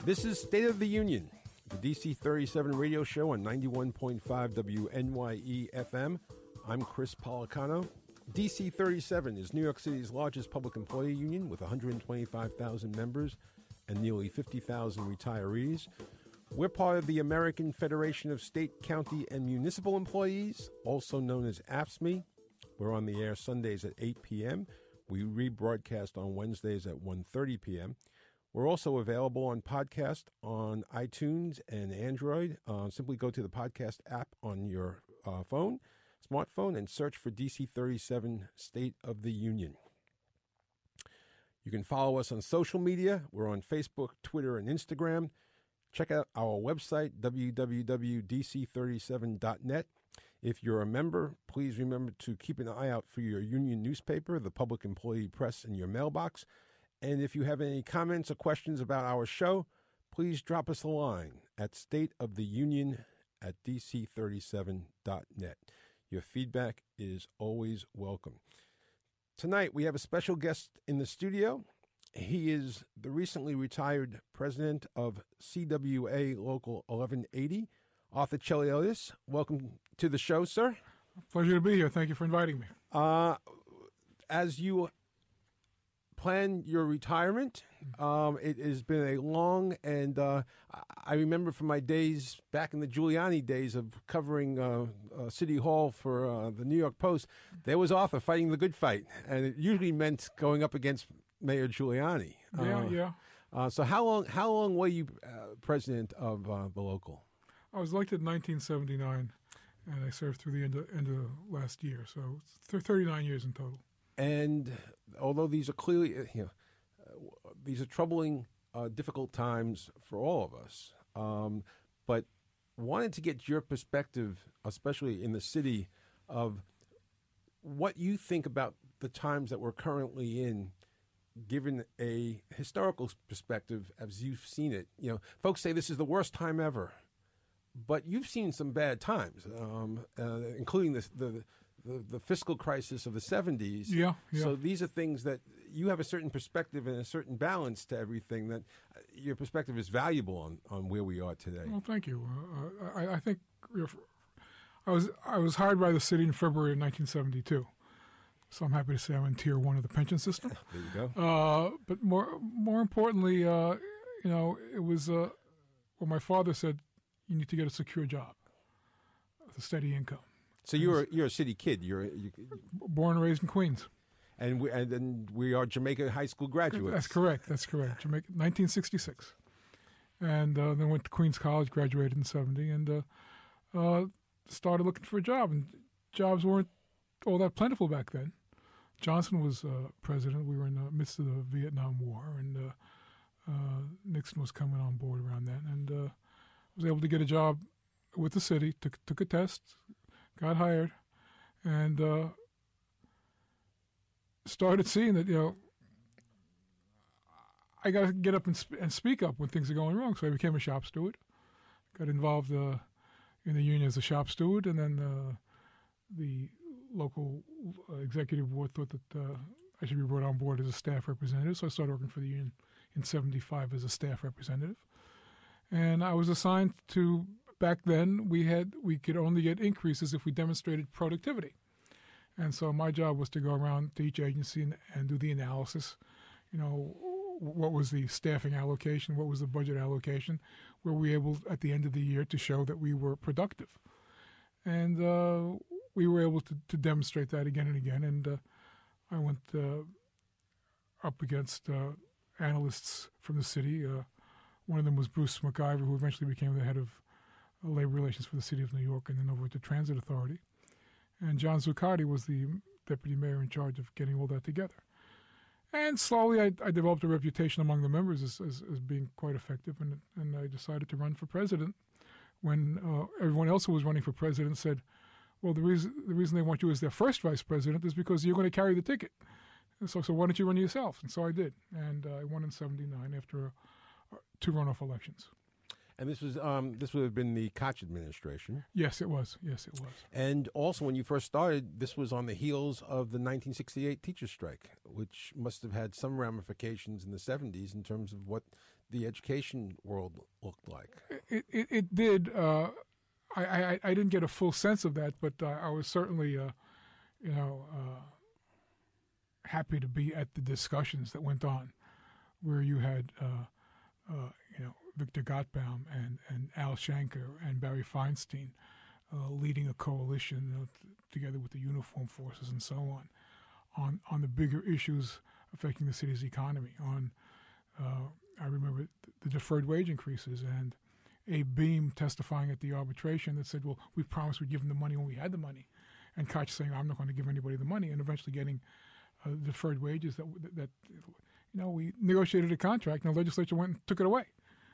This is State of the Union, the DC 37 radio show on 91.5 WNYE FM. I'm Chris Policano. DC 37 is New York City's largest public employee union with 125,000 members and nearly 50,000 retirees. We're part of the American Federation of State, County, and Municipal Employees, also known as AFSCME. We're on the air Sundays at 8 p.m. We rebroadcast on Wednesdays at 1:30 p.m. We're also available on podcast on iTunes and Android. Simply go to the podcast app on your smartphone, and search for DC 37 State of the Union. You can follow us on social media. We're on Facebook, Twitter, and Instagram. Check out our website, www.dc37.net. If you're a member, please remember to keep an eye out for your union newspaper, the Public Employee Press, in your mailbox. And if you have any comments or questions about our show, please drop us a line at stateoftheunion@dc37.net. Your feedback is always welcome. Tonight, we have a special guest in the studio. He is the recently retired president of CWA Local 1180, Arthur Chelios. Welcome to the show, sir. Pleasure to be here. Thank you for inviting me. As you plan your retirement, it has been a long, and I remember from my days back in the Giuliani days of covering City Hall for the New York Post, there was Arthur fighting the good fight, and it usually meant going up against Mayor Giuliani. Yeah. So how long were you president of the local? I was elected in 1979, and I served through the end of last year, so it's 39 years in total. And although these are clearly, these are troubling, difficult times for all of us, but wanted to get your perspective, especially in the city, of what you think about the times that we're currently in, given a historical perspective as you've seen it. You know, folks say this is the worst time ever, but you've seen some bad times, including the fiscal crisis of the 70s. Yeah. So these are things that you have a certain perspective and a certain balance to everything, that your perspective is valuable on where we are today. Well, thank you. I think I was hired by the city in February of 1972. So I'm happy to say I'm in Tier 1 of the pension system. There you go. But more importantly, it was what my father said: you need to get a secure job, a steady income. So you're a city kid. You're born and raised in Queens, and we are Jamaica High School graduates. That's correct. Jamaica, 1966, and then went to Queens College, graduated in 70, and started looking for a job. And jobs weren't all that plentiful back then. Johnson was president. We were in the midst of the Vietnam War, and Nixon was coming on board around then. And was able to get a job with the city. Took a test, got hired, and started seeing that I got to get up and speak up when things are going wrong. So I became a shop steward. Got involved in the union as a shop steward, and then the local executive board thought that I should be brought on board as a staff representative. So I started working for the union in 75 as a staff representative. And I was assigned to, back then, we could only get increases if we demonstrated productivity. And so my job was to go around to each agency and do the analysis. What was the staffing allocation? What was the budget allocation? Were we able, at the end of the year, to show that we were productive? And we were able to demonstrate that again and again. And I went up against analysts from the city. One of them was Bruce McIver, who eventually became the head of labor relations for the city of New York and then over at the Transit Authority. And John Zuccotti was the deputy mayor in charge of getting all that together. And slowly I developed a reputation among the members as being quite effective, and I decided to run for president when everyone else who was running for president said, well, the reason they want you as their first vice president is because you're going to carry the ticket. And so why don't you run yourself? And so I did. And I won in 79 after 2 runoff elections. And this would have been the Koch administration. Yes, it was. Yes, it was. And also, when you first started, this was on the heels of the 1968 teachers' strike, which must have had some ramifications in the 70s in terms of what the education world looked like. It did. I didn't get a full sense of that, but I was certainly, happy to be at the discussions that went on, where you had, Victor Gottbaum and Al Shanker and Barry Feinstein leading a coalition together with the uniform forces and so on the bigger issues affecting the city's economy. I remember the deferred wage increases and Abe Beam testifying at the arbitration that said, well, we promised we'd give them the money when we had the money. And Koch saying, I'm not going to give anybody the money, and eventually getting deferred wages that we negotiated a contract and the legislature went and took it away.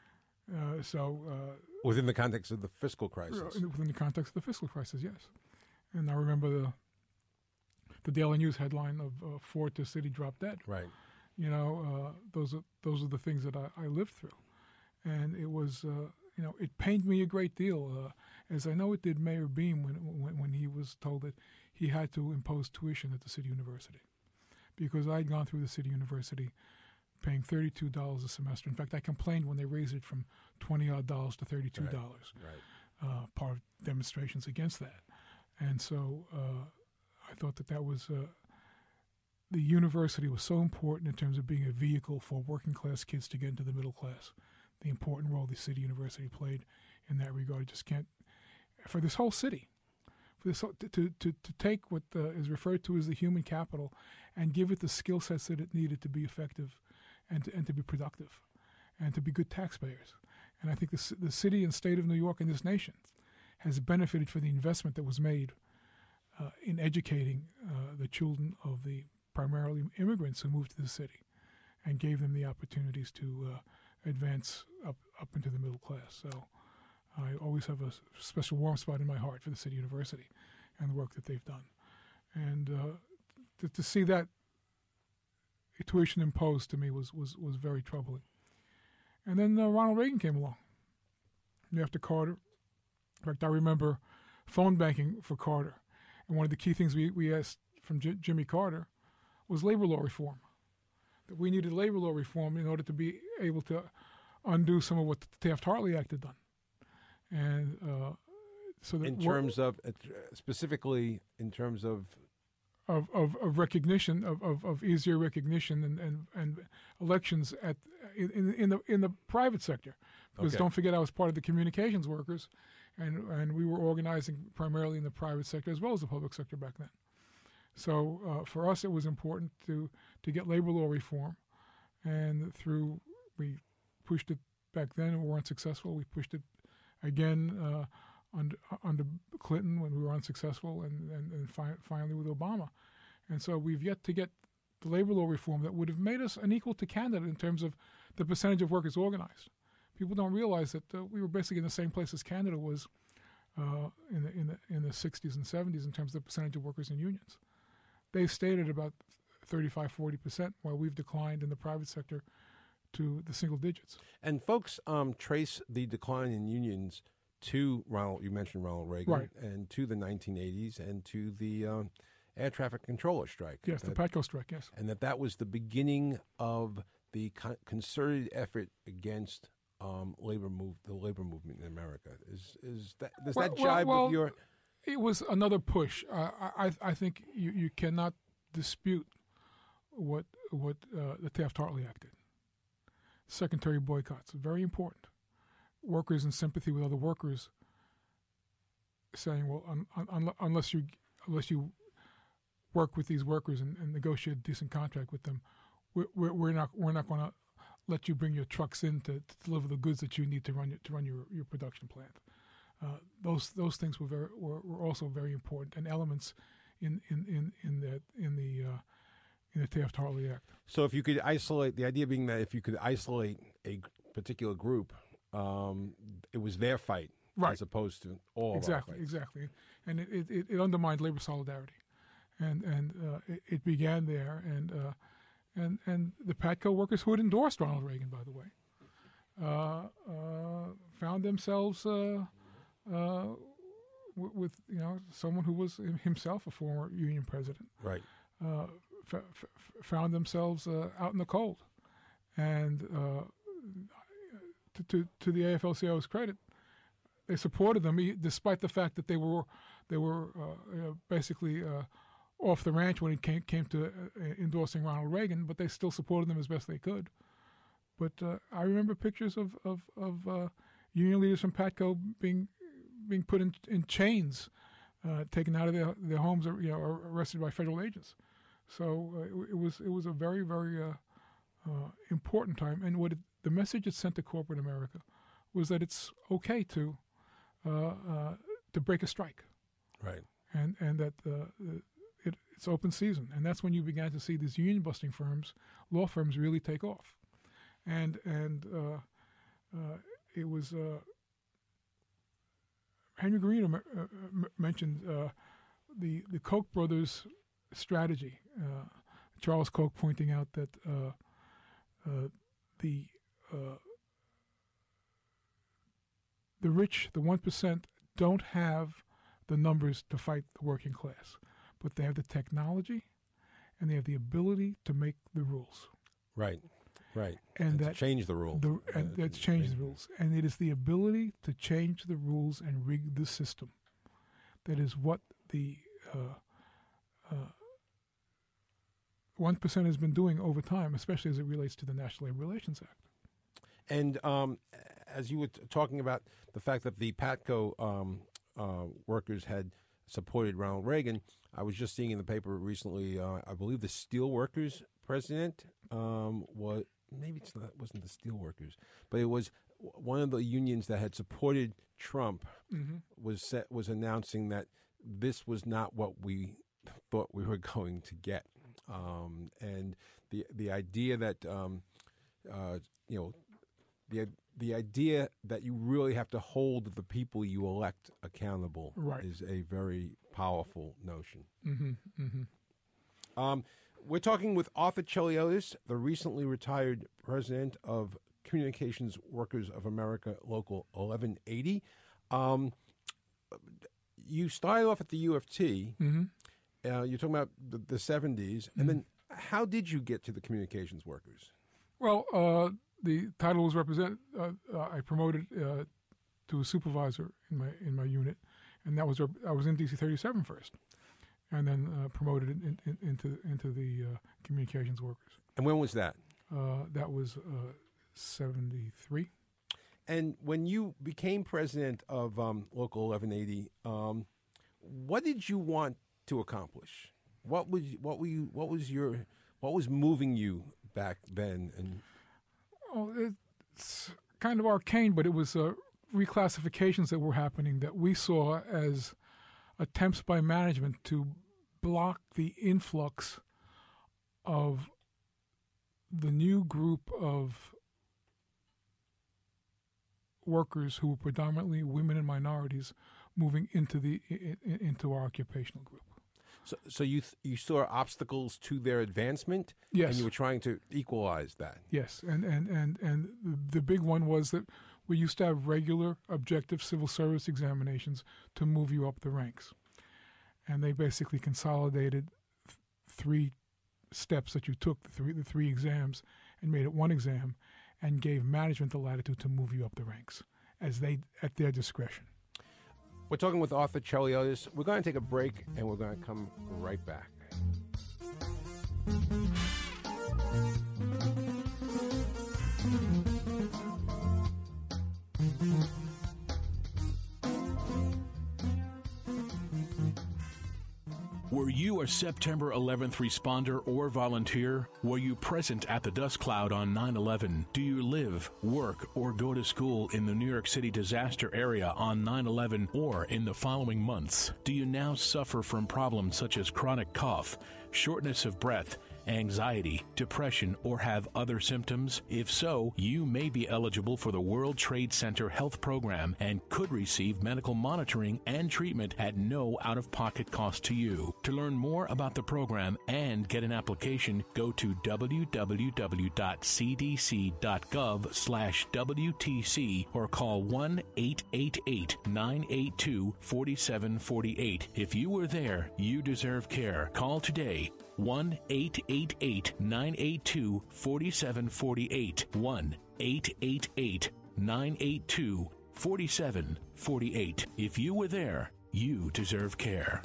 Within the context of the fiscal crisis. Within the context of the fiscal crisis, yes. And I remember the Daily News headline of Ford to City Drop Dead. Right. Those are the things that I lived through, and it was it pained me a great deal, as I know it did Mayor Beam when he was told that he had to impose tuition at the City University, because I'd gone through the City University paying $32 a semester. In fact, I complained when they raised it from $20-odd to $32. Right. Part of demonstrations against that, and so I thought that was. The university was so important in terms of being a vehicle for working class kids to get into the middle class. The important role the City University played in that regard just can't, for this whole city, for this to take what is referred to as the human capital and give it the skill sets that it needed to be effective and to be productive and to be good taxpayers. And I think the city and state of New York and this nation has benefited from the investment that was made in educating the children of the primarily immigrants who moved to the city and gave them the opportunities to advance up into the middle class. So I always have a special warm spot in my heart for the City University and the work that they've done. And to see that tuition imposed to me was very troubling. And then Ronald Reagan came along. After Carter, in fact, I remember phone banking for Carter. And one of the key things we asked from Jimmy Carter was labor law reform. That we needed labor law reform in order to be able to undo some of what the Taft-Hartley Act had done. And so that in terms of specifically in terms of recognition of easier recognition and elections in the private sector, because Okay. Don't forget I was part of the communications workers, and we were organizing primarily in the private sector as well as the public sector back then. So for us, it was important to get labor law reform, and we pushed it back then and we weren't successful. We pushed it again under Clinton when we were unsuccessful, and finally with Obama. And so we've yet to get the labor law reform that would have made us unequal to Canada in terms of the percentage of workers organized. People don't realize that we were basically in the same place as Canada was in the 60s and 70s in terms of the percentage of workers in unions. They've stayed at about 35-40%, while we've declined in the private sector to the single digits. And folks trace the decline in unions to you mentioned Ronald Reagan, right, and to the 1980s and to the air traffic controller strike. Yes, the PATCO strike, yes. And that was the beginning of the concerted effort against the labor movement in America. Does that jibe with your... It was another push. I think you cannot dispute what the Taft-Hartley Act did. Secondary boycotts, very important. Workers in sympathy with other workers, saying, "Well, unless you work with these workers and negotiate a decent contract with them, we're not going to let you bring your trucks in to deliver the goods that you need to run your production plant." Those things were also very important and elements in the Taft-Hartley Act. So if you could isolate, the idea being that if you could isolate a particular group, it was their fight, right, as opposed to all of our fights. Exactly, and it undermined labor solidarity, and it began there, and the PATCO workers, who had endorsed Ronald Reagan, by the way, found themselves with someone who was himself a former union president. Right. Found themselves out in the cold, and to the AFL-CIO's credit, they supported them despite the fact that they were basically off the ranch when it came to endorsing Ronald Reagan, but they still supported them as best they could. But I remember pictures of union leaders from Patco being put in chains, taken out of their homes, or arrested by federal agents. So it was a very, very important time. And the message it sent to corporate America was that it's okay to break a strike, right? And that it's open season. And that's when you began to see these union busting firms, law firms, really take off. And it was Henry Green mentioned the Koch brothers' strategy. Charles Koch pointing out that the rich, the 1%, don't have the numbers to fight the working class, but they have the technology and they have the ability to make the rules. Right. Right. And to change the rules. That's change the rules. And it is the ability to change the rules and rig the system that is what the 1% has been doing over time, especially as it relates to the National Labor Relations Act. And as you were talking about the fact that the Patco workers had supported Ronald Reagan, I was just seeing in the paper recently, I believe the Steelworkers president wasn't the Steelworkers, but it was one of the unions that had supported Trump. Mm-hmm. was announcing that this was not what we thought we were going to get, and the idea that the idea that you really have to hold the people you elect accountable, right, is a very powerful notion. Mm-hmm. Mm-hmm. We're talking with Arthur Cheliottis, the recently retired president of Communications Workers of America, Local 1180. You started off at the U of T. Mm-hmm. You're talking about the 70s. Mm-hmm. And then how did you get to the Communications Workers? Well, the title was I promoted to a supervisor in my unit, and I was in DC 37 first, and then promoted into the Communications Workers. And when was that? That was 73. And when you became president of Local 1180, what did you want to accomplish? What was moving you back then? And it's kind of arcane, but it was reclassifications that were happening that we saw as attempts by management to block the influx of the new group of workers who were predominantly women and minorities moving into our occupational group. So you saw obstacles to their advancement, yes, and you were trying to equalize that. Yes, and the big one was that we used to have regular objective civil service examinations to move you up the ranks, and they basically consolidated three steps that you took, the three exams, and made it one exam, and gave management the latitude to move you up the ranks at their discretion. We're talking with Arthur Cheliottis. We're going to take a break, and we're going to come right back. Were you a September 11th responder or volunteer? Were you present at the dust cloud on 9/11? Do you live, work, or go to school in the New York City disaster area on 9/11 or in the following months? Do you now suffer from problems such as chronic cough, shortness of breath, anxiety, depression, or have other symptoms? If so, you may be eligible for the World Trade Center Health Program and could receive medical monitoring and treatment at no out-of-pocket cost to you. To learn more about the program and get an application, go to www.cdc.gov/WTC or call 1-888-982-4748. If you were there, you deserve care. Call today. 1-888-982-4748. 1-888-982-4748. If you were there, you deserve care.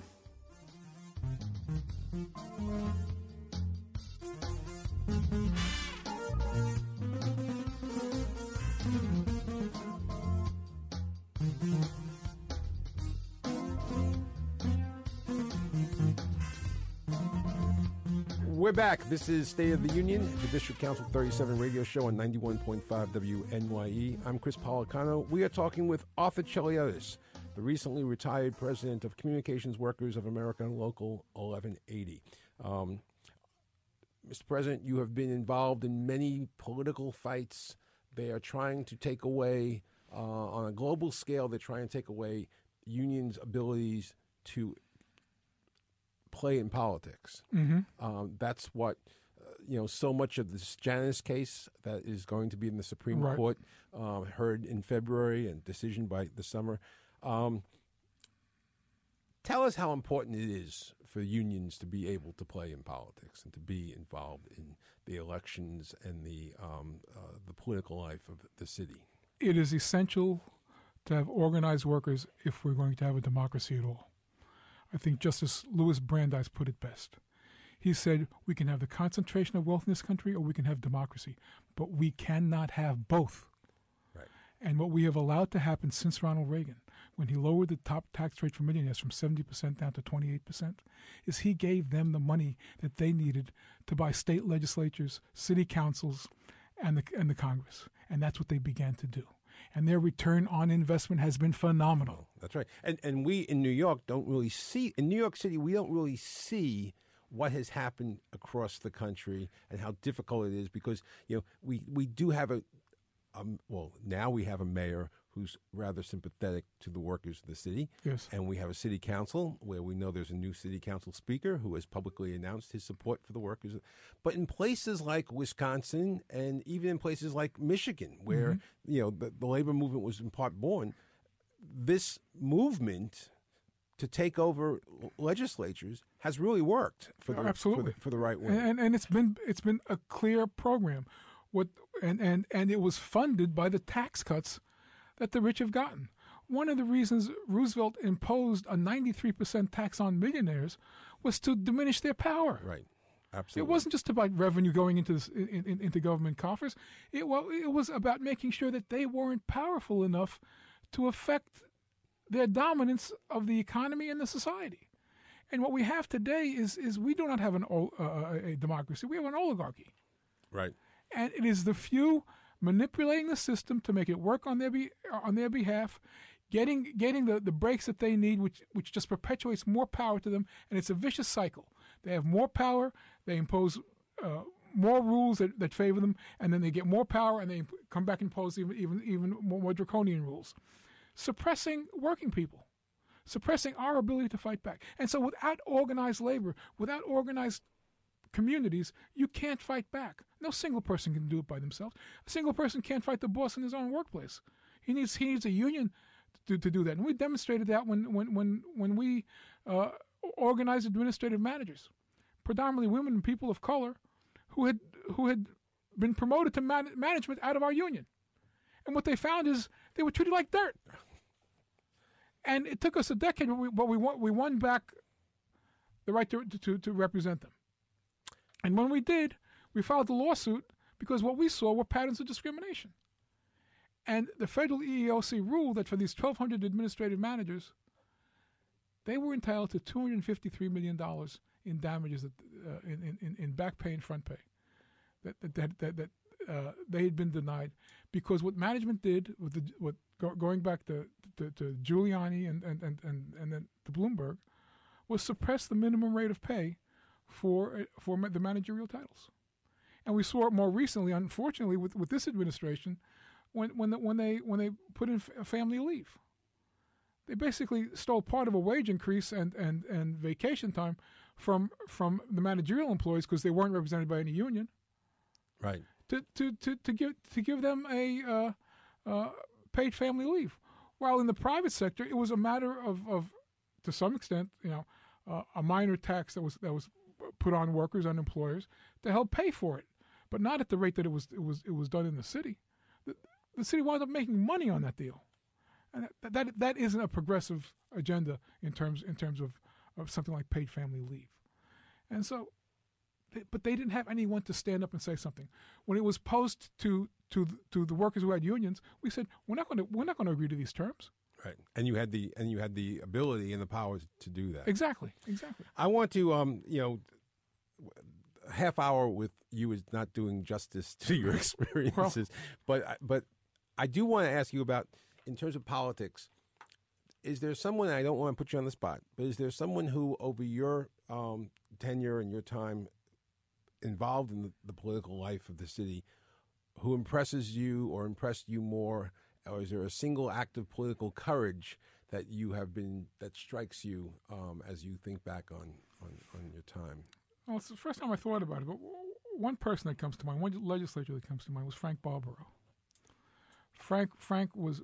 We're back. This is State of the Union, the District Council 37 radio show on 91.5 WNYE. I'm Chris Policano. We are talking with Arthur Cheliottis, the recently retired president of Communications Workers of America Local 1180. Mr. President, you have been involved in many political fights. They are trying to take away, on a global scale, they're trying to take away unions' abilities to play in politics. That's what, so much of this Janus case that is going to be in the Supreme Court, heard in February and decision by the summer. Tell us how important it is for unions to be able to play in politics and to be involved in the elections and the political life of the city. It is essential to have organized workers if we're going to have a democracy at all. I think Justice Louis Brandeis put it best. He said, we can have the concentration of wealth in this country or we can have democracy, but we cannot have both. Right. And what we have allowed to happen since Ronald Reagan, when he lowered the top tax rate for millionaires from 70% down to 28%, is he gave them the money that they needed to buy state legislatures, city councils, and the Congress. And that's what they began to do. And their return on investment has been phenomenal. That's right. And we in New York don't really see, in New York City, we don't really see what has happened across the country and how difficult it is because, we do have now we have a mayor who's rather sympathetic to the workers of the city. Yes. And we have a city council where we know there's a new city council speaker who has publicly announced his support for the workers. But in places like Wisconsin and even in places like Michigan, where, the labor movement was in part born, this movement to take over legislatures has really worked for the right wing. And it's been a clear program. And it was funded by the tax cuts that the rich have gotten. One of the reasons Roosevelt imposed a 93% tax on millionaires was to diminish their power. Right. Absolutely. It wasn't just about revenue going into into government coffers. It was about making sure that they weren't powerful enough to affect their dominance of the economy and the society. And what we have today is we do not have a democracy. We have an oligarchy. Right. And it is the few manipulating the system to make it work on their behalf, getting the breaks that they need, which just perpetuates more power to them, and it's a vicious cycle. They have more power, they impose more rules that favor them, and then they get more power, and they come back and impose even more draconian rules, suppressing working people, suppressing our ability to fight back. And so without organized labor, without organized communities, you can't fight back. No single person can do it by themselves. A single person can't fight the boss in his own workplace. He needs a union to do that. And we demonstrated that when we organized administrative managers, predominantly women and people of color, who had been promoted to management out of our union. And what they found is they were treated like dirt. And it took us a decade, but we won back the right to represent them. And when we did, we filed the lawsuit because what we saw were patterns of discrimination. And the federal EEOC ruled that for these 1,200 administrative managers, they were entitled to $253 million in damages, in back pay and front pay, that they had been denied because what management did going back to Giuliani and then to Bloomberg was suppress the minimum rate of pay for the managerial titles. And we saw it more recently, unfortunately, with this administration, when they put in family leave. They basically stole part of a wage increase and vacation time from the managerial employees because they weren't represented by any union. Right. To give them a paid family leave, while in the private sector it was a matter of to some extent, a minor tax that was put on workers and employers to help pay for it, but not at the rate that it was done in the city. The city wound up making money on that deal, and that isn't a progressive agenda in terms of something like paid family leave. And so, but they didn't have anyone to stand up and say something. When it was posed to the workers who had unions, we said we're not going to agree to these terms. Right, and you had the ability and the power to do that. Exactly. I want to half hour with you is not doing justice to your experiences, but I do want to ask you about, in terms of politics, is there someone, I don't want to put you on the spot, but is there someone who over your tenure and your time involved in the political life of the city who impresses you or impressed you more, or is there a single act of political courage that that strikes you as you think back on your time? Well, it's the first time I thought about it, but one person that comes to mind, one legislator that comes to mind was Frank Barbaro. Frank was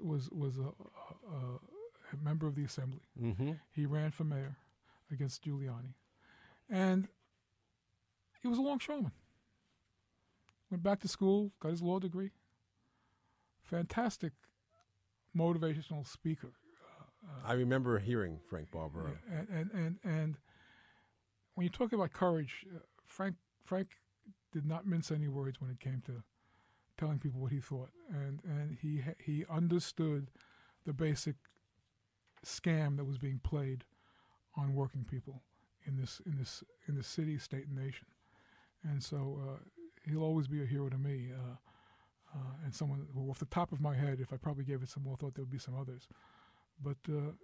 a member of the assembly. Mm-hmm. He ran for mayor against Giuliani, and he was a longshoreman. Went back to school, got his law degree. Fantastic motivational speaker. I remember hearing Frank Barbaro. And when you talk about courage, Frank did not mince any words when it came to telling people what he thought, and he understood the basic scam that was being played on working people in this city, state, and nation. And so he'll always be a hero to me, and someone who, off the top of my head, if I probably gave it some more thought, there would be some others. But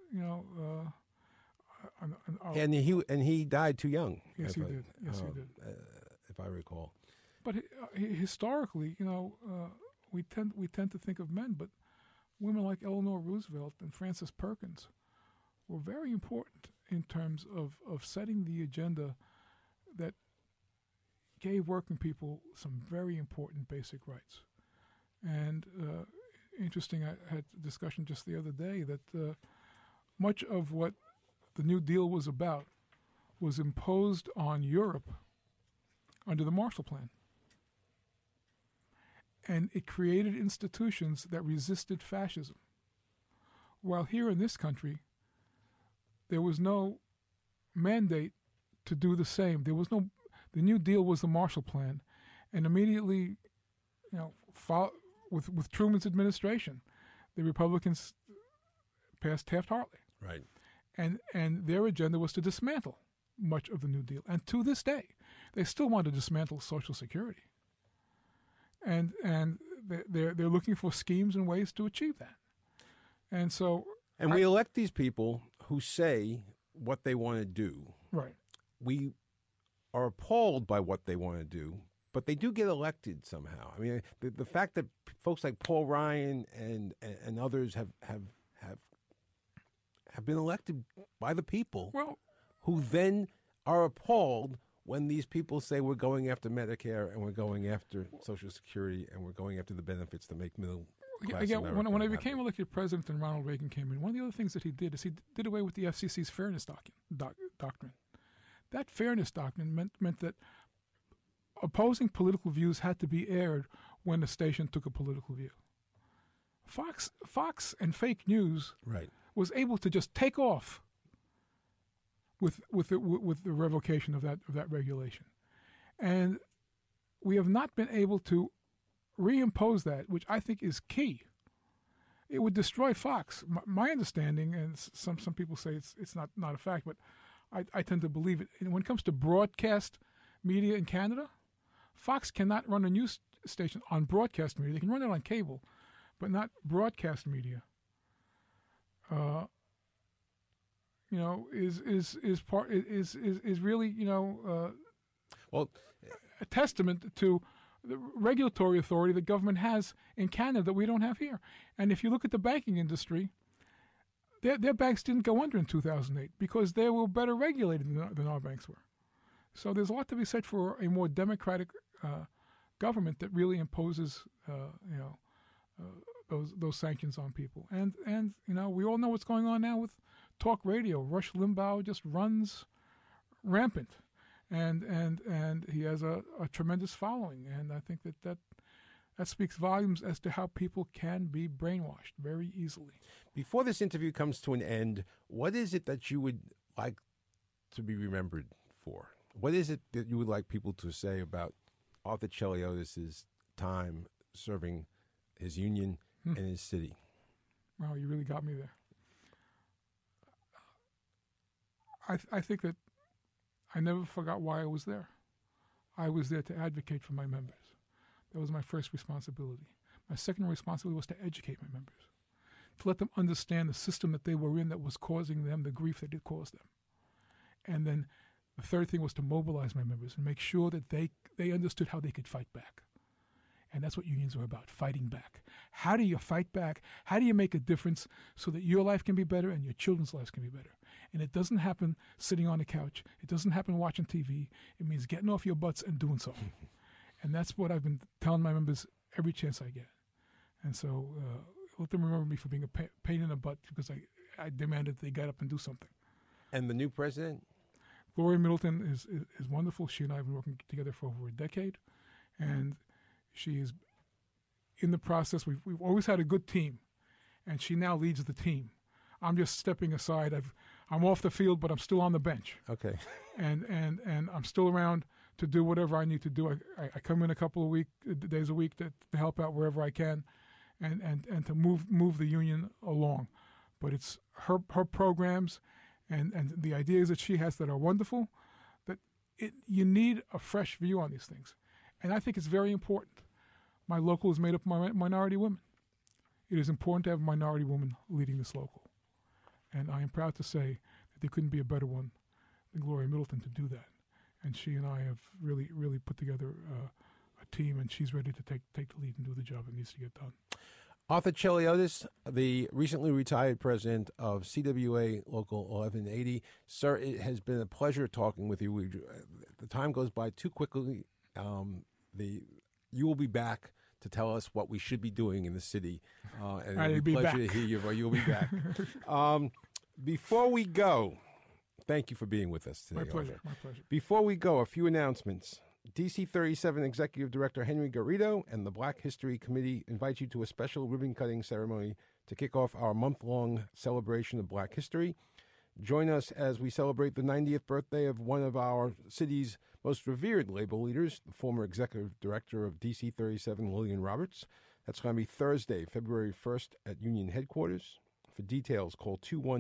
and he died too young. Yes, he did. Yes, he did. If I recall. But historically, we tend to think of men, but women like Eleanor Roosevelt and Frances Perkins were very important in terms of setting the agenda that gave working people some very important basic rights. And interesting, I had a discussion just the other day that much of what the New Deal was about was imposed on Europe under the Marshall Plan. And it created institutions that resisted fascism. While here in this country, there was no mandate to do the same. The New Deal was the Marshall Plan. And immediately, with Truman's administration, the Republicans passed Taft-Hartley. Right. And their agenda was to dismantle much of the New Deal. And to this day, they still want to dismantle Social Security. And they're looking for schemes and ways to achieve that. And so... And we elect these people who say what they want to do. Right. We are appalled by what they want to do, but they do get elected somehow. I mean, the fact that folks like Paul Ryan and others have been elected by the people, who then are appalled when these people say we're going after Medicare and we're going after Social Security and we're going after the benefits to make middle class America when I became elected president and Ronald Reagan came in, one of the other things that he did is he did away with the FCC's fairness doctrine. That fairness doctrine meant that opposing political views had to be aired when the station took a political view. Fox and fake news was able to just take off with the revocation of that regulation, and we have not been able to reimpose that, which I think is key. It would destroy Fox. My understanding, and some people say it's not a fact, but I tend to believe it. And when it comes to broadcast media in Canada, Fox cannot run a news station on broadcast media. They can run it on cable, but not broadcast media. Is really Well, a testament to the regulatory authority the government has in Canada that we don't have here. And if you look at the banking industry, their banks didn't go under in 2008 because they were better regulated than our banks were. So there's a lot to be said for a more democratic government that really imposes, those sanctions on people. And we all know what's going on now with talk radio. Rush Limbaugh just runs rampant, and he has a tremendous following. And I think that speaks volumes as to how people can be brainwashed very easily. Before this interview comes to an end, what is it that you would like to be remembered for? What is it that you would like people to say about Arthur Cheliottis' time serving his union and his city? Wow, you really got me there. I think that I never forgot why I was there. I was there to advocate for my members. That was my first responsibility. My second responsibility was to educate my members, to let them understand the system that they were in that was causing them the grief that it caused them. And then the third thing was to mobilize my members and make sure that they understood how they could fight back. And that's what unions are about, fighting back. How do you fight back? How do you make a difference so that your life can be better and your children's lives can be better? And it doesn't happen sitting on the couch. It doesn't happen watching TV. It means getting off your butts and doing something. And that's what I've been telling my members every chance I get. And so let them remember me for being a pain in the butt because I demanded they get up and do something. And the new president? Gloria Middleton is wonderful. She and I have been working together for over a decade. And she is in the process. We've always had a good team. And she now leads the team. I'm just stepping aside. I'm off the field, but I'm still on the bench. Okay. And I'm still around to do whatever I need to do. I come in a couple of days a week to help out wherever I can, and to move the union along. But it's her programs and the ideas that she has that are wonderful. That you need a fresh view on these things, and I think it's very important. My local is made up of minority women. It is important to have a minority woman leading this local, and I am proud to say that there couldn't be a better one than Gloria Middleton to do that. And she and I have really, really put together a team, and she's ready to take the lead and do the job that needs to get done. Arthur Cheliottis, the recently retired president of CWA Local 1180. Sir, it has been a pleasure talking with you. The time goes by too quickly. You will be back to tell us what we should be doing in the city. And it'll be a pleasure to hear you. You'll be back. Before we go, thank you for being with us today. My pleasure. My pleasure. Before we go, a few announcements. DC 37 Executive Director Henry Garrido and the Black History Committee invite you to a special ribbon-cutting ceremony to kick off our month-long celebration of Black history. Join us as we celebrate the 90th birthday of one of our city's most revered labor leaders, the former Executive Director of DC 37, Lillian Roberts. That's going to be Thursday, February 1st at Union Headquarters. For details, call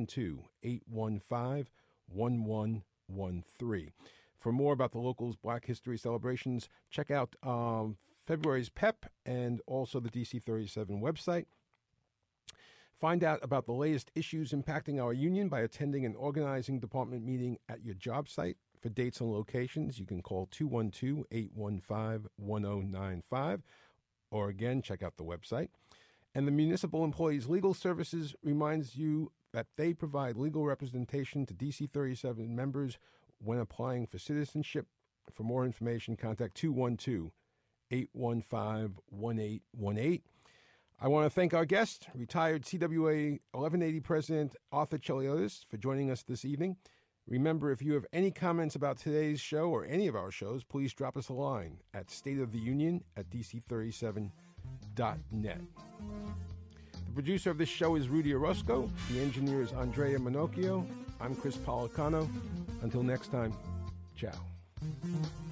212-815-1113. For more about the local's Black History celebrations, check out February's PEP and also the DC 37 website. Find out about the latest issues impacting our union by attending an organizing department meeting at your job site. For dates and locations, you can call 212-815-1095, or again, check out the website. And the Municipal Employees Legal Services reminds you that they provide legal representation to DC 37 members when applying for citizenship. For more information, contact 212-815-1818. I want to thank our guest, retired CWA 1180 President Arthur Cheliottis, for joining us this evening. Remember, if you have any comments about today's show or any of our shows, please drop us a line at stateoftheunion@dc37.net. The producer of this show is Rudy Orozco. The engineer is Andrea Minocchio. I'm Chris Policano. Until next time, ciao.